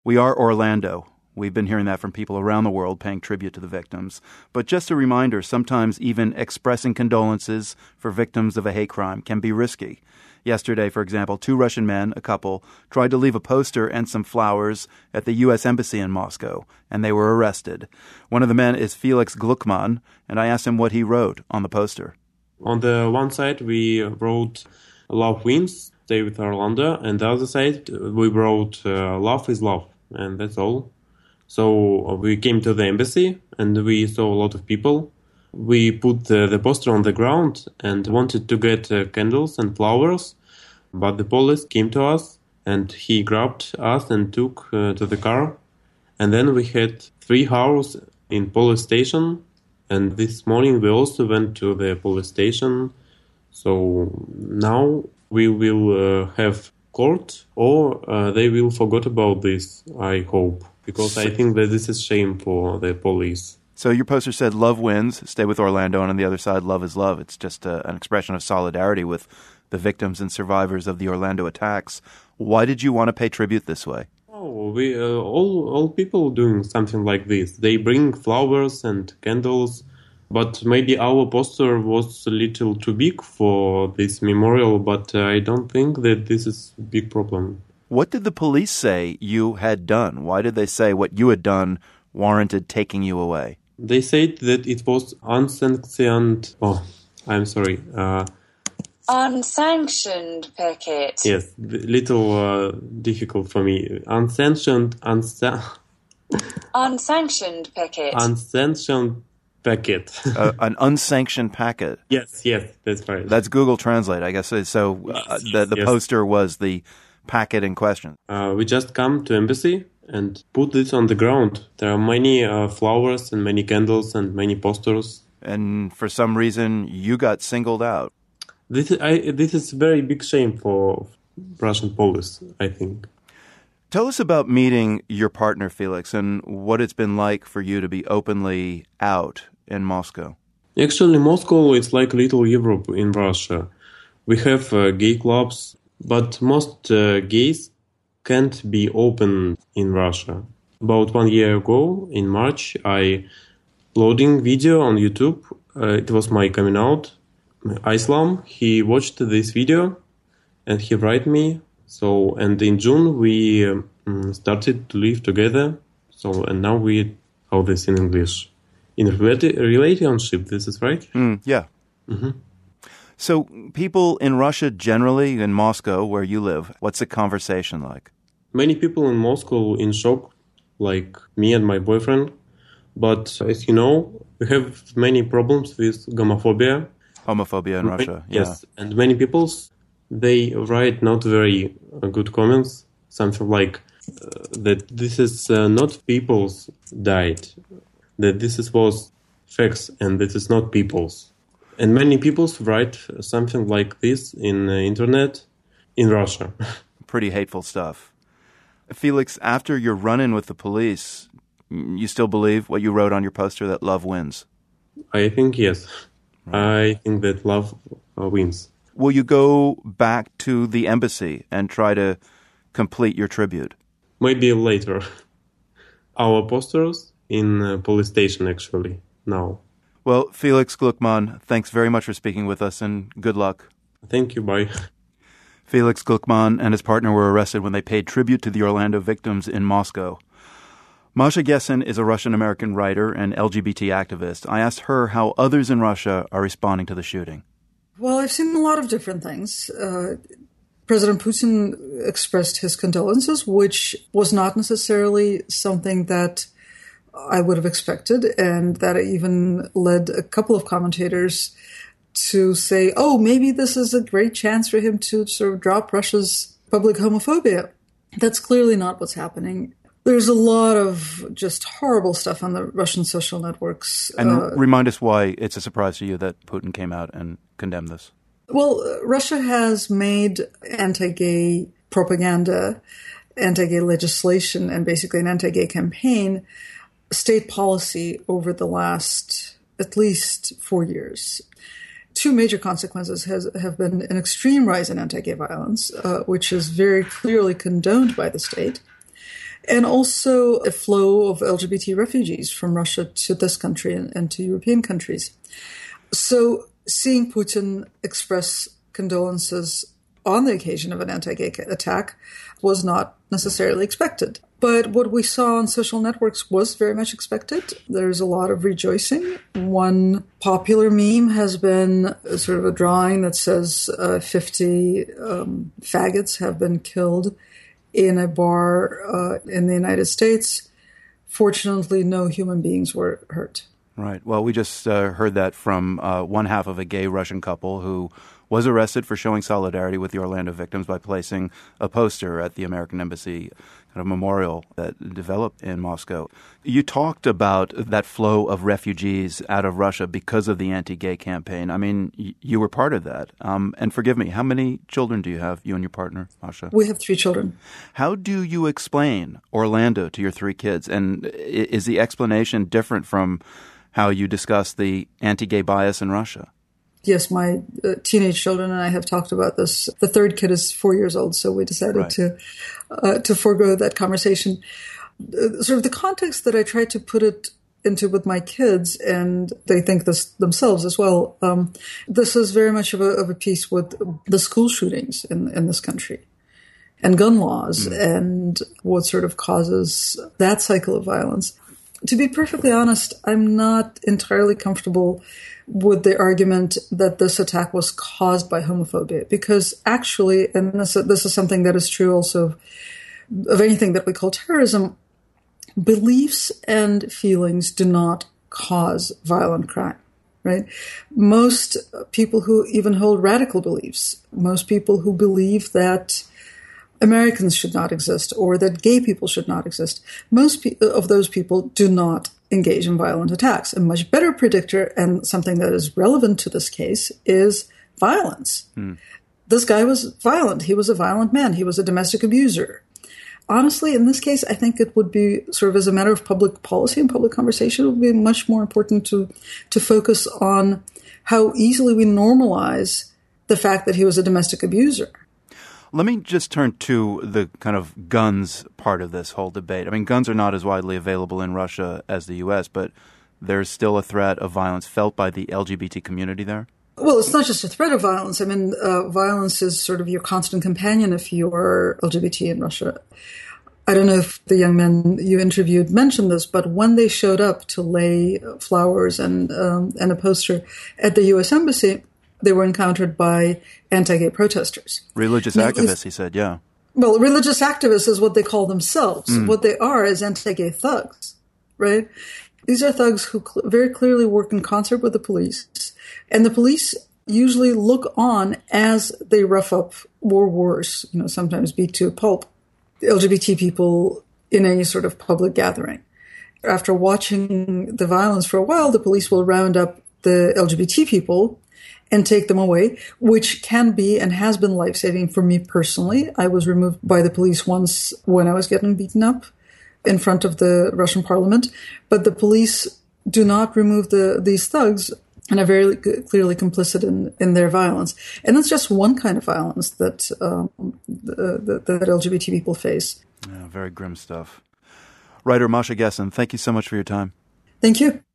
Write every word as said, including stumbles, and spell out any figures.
We are Orlando. We've been hearing that from people around the world paying tribute to the victims. But just a reminder, sometimes even expressing condolences for victims of a hate crime can be risky. Yesterday, for example, two Russian men, a couple, tried to leave a poster and some flowers at the U S Embassy in Moscow, and they were arrested. One of the men is Felix Gluckman, and I asked him what he wrote on the poster. On the one side, we wrote, "Love wins, stay with Orlando," and the other side, we wrote, uh, "Love is love," and that's all. So we came to the embassy, and we saw a lot of people. We put uh, the poster on the ground and wanted to get uh, candles and flowers, but the police came to us, and he grabbed us and took uh, to the car. And then we had three hours in police station, and this morning we also went to the police station. So now we will uh, have court, or uh, they will forget about this, I hope, because I think that this is shame for the police. So your poster said, "Love wins, stay with Orlando," and on the other side, "Love is love." It's just a, an expression of solidarity with the victims and survivors of the Orlando attacks. Why did you want to pay tribute this way? Oh, we uh, all all people doing something like this. They bring flowers and candles, but maybe our poster was a little too big for this memorial, but uh, I don't think that this is a big problem. What did the police say you had done? Why did they say what you had done warranted taking you away? They said that it was unsanctioned. Oh, I'm sorry. Uh, unsanctioned picket. Yes, a little uh, difficult for me. Unsanctioned, unsa- unsanctioned picket. Unsanctioned packet. uh, an unsanctioned packet. Yes, yes, that's right. That's Google Translate, I guess. So uh, yes, the, the yes. poster was the packet in question. Uh, we just come to embassy and put this on the ground. There are many uh, flowers and many candles and many posters. And for some reason, you got singled out. This is, I, this is a very big shame for Russian police, I think. Tell us about meeting your partner, Felix, and what it's been like for you to be openly out in Moscow. Actually, Moscow is like little Europe in Russia. We have uh, gay clubs, but most uh, gays can't be open in Russia. About one year ago, in March, I uploading video on YouTube. Uh, it was my coming out. Islam, he watched this video and he write me. So, and in June, we um, started to live together. So, and now we, how this in English? In a relationship, this is right? Mm, yeah. Mm-hmm. So people in Russia generally, in Moscow, where you live, what's the conversation like? Many people in Moscow in shock, like me and my boyfriend. But as you know, we have many problems with homophobia. Homophobia in Russia, yeah. Yes, and many people, they write not very uh, good comments. Something like uh, that this is uh, not people's died, that this is was facts and this is not people's. And many people write something like this in the internet in Russia. Pretty hateful stuff. Felix, after your run-in with the police, you still believe what you wrote on your poster, that love wins? I think yes. Right. I think that love uh, wins. Will you go back to the embassy and try to complete your tribute? Maybe later. Our posters in uh, police station, actually, now. Well, Felix Gluckman, thanks very much for speaking with us, and good luck. Thank you, bye. Felix Gluckman and his partner were arrested when they paid tribute to the Orlando victims in Moscow. Masha Gessen is a Russian-American writer and L G B T activist. I asked her how others in Russia are responding to the shooting. Well, I've seen a lot of different things. Uh, President Putin expressed his condolences, which was not necessarily something that I would have expected, and that even led a couple of commentators to say, oh, maybe this is a great chance for him to sort of drop Russia's public homophobia. That's clearly not what's happening. There's a lot of just horrible stuff on the Russian social networks. And uh, remind us why it's a surprise to you that Putin came out and condemned this. Well, Russia has made anti-gay propaganda, anti-gay legislation, and basically an anti-gay campaign state policy over the last at least four years. Two major consequences has, have been an extreme rise in anti-gay violence, uh, which is very clearly condoned by the state, and also a flow of L G B T refugees from Russia to this country and, and to European countries. So seeing Putin express condolences on the occasion of an anti-gay attack was not necessarily expected. But what we saw on social networks was very much expected. There's a lot of rejoicing. One popular meme has been sort of a drawing that says uh, fifty um, faggots have been killed in a bar uh, in the United States. Fortunately, no human beings were hurt. Right. Well, we just uh, heard that from uh, one half of a gay Russian couple who was arrested for showing solidarity with the Orlando victims by placing a poster at the American Embassy kind of memorial that developed in Moscow. You talked about that flow of refugees out of Russia because of the anti-gay campaign. I mean, y- you were part of that. Um, and forgive me, how many children do you have, you and your partner, Masha? We have three children. How do you explain Orlando to your three kids? And is the explanation different from how you discuss the anti-gay bias in Russia? Yes, my uh, teenage children and I have talked about this. The third kid is four years old, so we decided right. to uh, to forego that conversation. Uh, sort of the context that I tried to put it into with my kids, and they think this themselves as well. Um, this is very much of a, of a piece with the school shootings in, in this country and gun laws mm. and what sort of causes that cycle of violence. To be perfectly honest, I'm not entirely comfortable with the argument that this attack was caused by homophobia, because actually, and this, this is something that is true also of anything that we call terrorism, beliefs and feelings do not cause violent crime, right? Most people who even hold radical beliefs, most people who believe that Americans should not exist or that gay people should not exist, most pe- of those people do not engage in violent attacks. A much better predictor, and something that is relevant to this case, is violence. Hmm. This guy was violent. He was a violent man. He was a domestic abuser. Honestly, in this case, I think it would be sort of as a matter of public policy and public conversation, it would be much more important to, to focus on how easily we normalize the fact that he was a domestic abuser. Let me just turn to the kind of guns part of this whole debate. I mean, guns are not as widely available in Russia as the U S, but there's still a threat of violence felt by the L G B T community there? Well, it's not just a threat of violence. I mean, uh, violence is sort of your constant companion if you're L G B T in Russia. I don't know if the young men you interviewed mentioned this, but when they showed up to lay flowers and um, and a poster at the U S Embassy, they were encountered by anti-gay protesters. Religious now, activists, he said, yeah. Well, religious activists is what they call themselves. Mm. What they are is anti-gay thugs, right? These are thugs who cl- very clearly work in concert with the police. And the police usually look on as they rough up or worse, you know, sometimes beat to a pulp, L G B T people in any sort of public gathering. After watching the violence for a while, the police will round up the L G B T people and take them away, which can be and has been life-saving for me personally. I was removed by the police once when I was getting beaten up in front of the Russian parliament, but the police do not remove the these thugs and are very clearly complicit in, in their violence. And that's just one kind of violence that, um, the, the, that L G B T people face. Yeah, very grim stuff. Writer Masha Gessen, thank you so much for your time. Thank you.